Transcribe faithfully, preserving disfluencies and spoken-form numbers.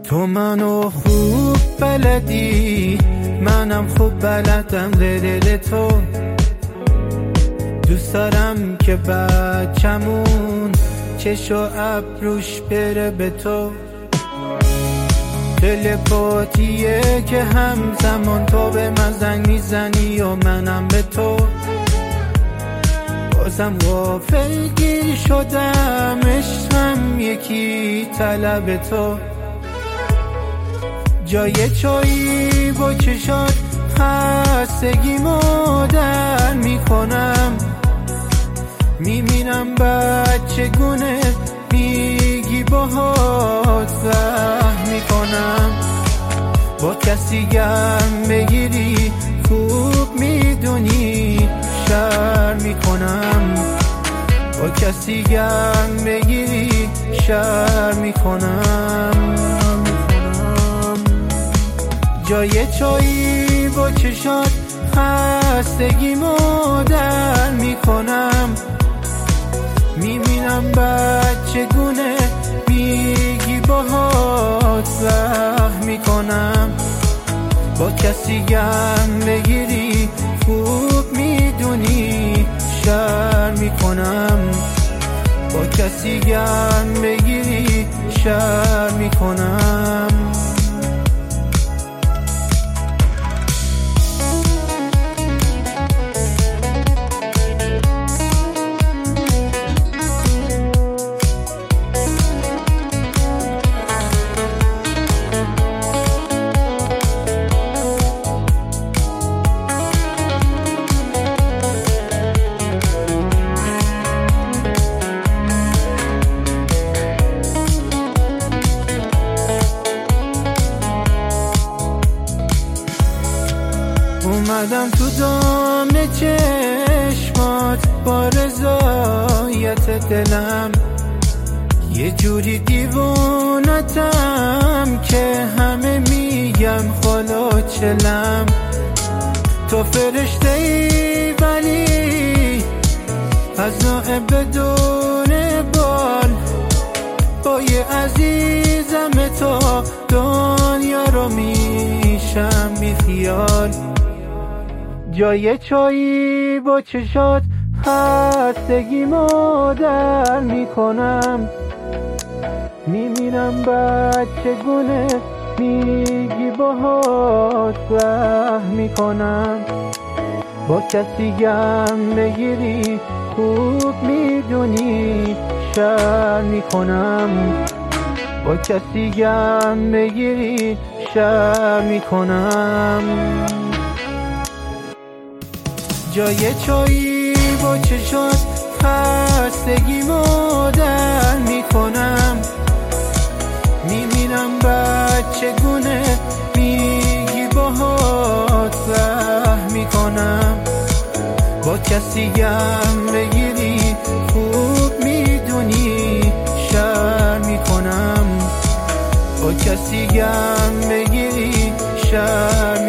تو منو خوب بلدی، منم خوب بلدم دل تو. دوست دارم که بچمون چش و ابروش بره به تو. تلپاتیه که همزمان تو به من زنگ میزنی و منم به تو. بازم غافلگیر شدم، عشقم یکی طلب تو. جای چایی با چشات خستگیمو در میکنم. میبینم بچگونه میگی باهات وهم میکنم. با کسی گم بگیری خوب میدونی شر میکنم. با کسی گم بگیری شر میکنم. جای چایی با چشات خستگیمو در میکنم. میبینم بچگونه میگی باهات وهم میکنم. با کسی گم بگیری خوب میدونی شر میکنم. با کسی گم بگیری شر میکنم. اومدم تو دام چشمات با رضایت دلم. یه جوری دیوونتم که همه میگن خالا چلم. تو فرشته ای ولی از نوع بدون بال. با یه عزیزم تو دنیا رو میشم بی خیال. جای چایی با چشات خستگیمو در میکنم. میمیرم بچگونه میگی باهات وهم میکنم. با کسی گم بگیری خوب میدونی شر میکنم. با کسی گم بگیری شر میکنم. جای چایی با چشات خستگیمو در میکنم. میبینم بچگونه میگی باهات وهم میکنم. با کسی گم بگیری خوب میدونی شر میکنم. با کسی گم بگیری شر